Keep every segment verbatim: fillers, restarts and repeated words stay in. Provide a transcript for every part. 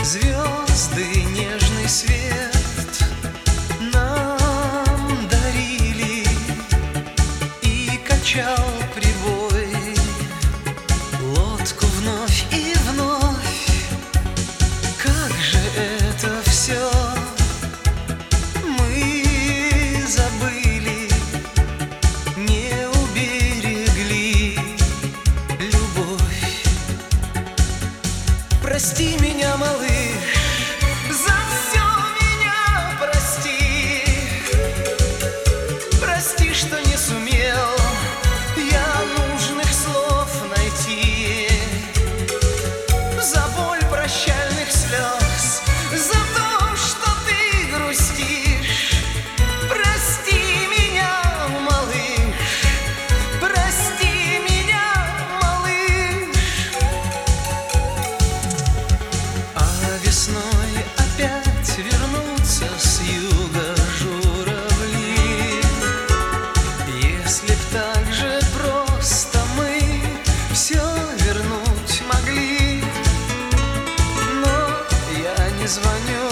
Звезды нежный свет нам дарили, и качал прибой лодку вновь и вновь. Как же это все мы забыли, не уберегли любовь. Прости меня, малыш, за все меня прости. Прости, что не сумел я нужных слов найти. За боль прощальных слез, за то, что ты грустишь. Прости меня, малыш, прости меня, малыш. А весной опять вернутся с юга журавли. Если б так же просто мы все вернуть могли. Но я не звоню,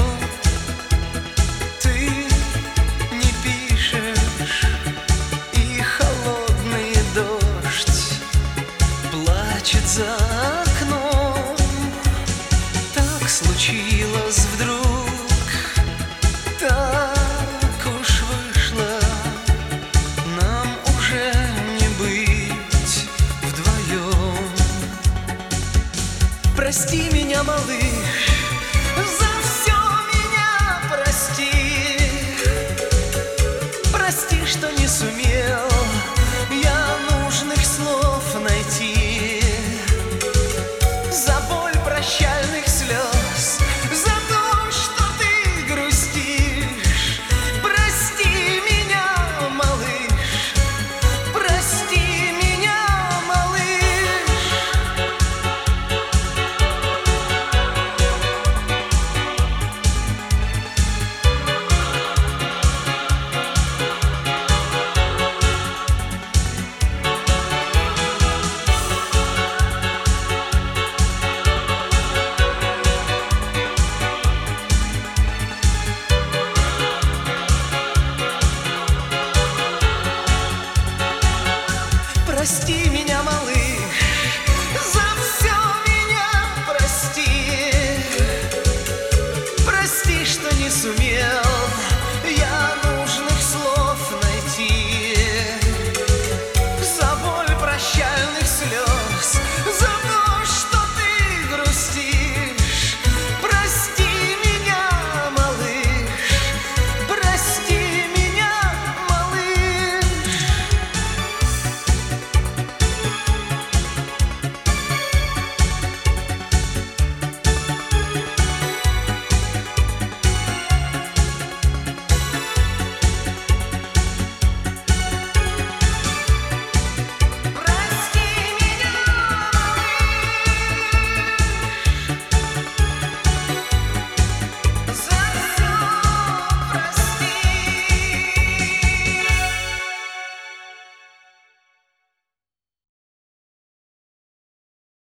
ты не пишешь, и холодный дождь плачет за окном. Так случилось вдруг, так уж вышло, нам уже не быть вдвоем. Прости меня, малыш, за все меня прости. Прости, что не сумел я нужных слов найти. За боль прощай.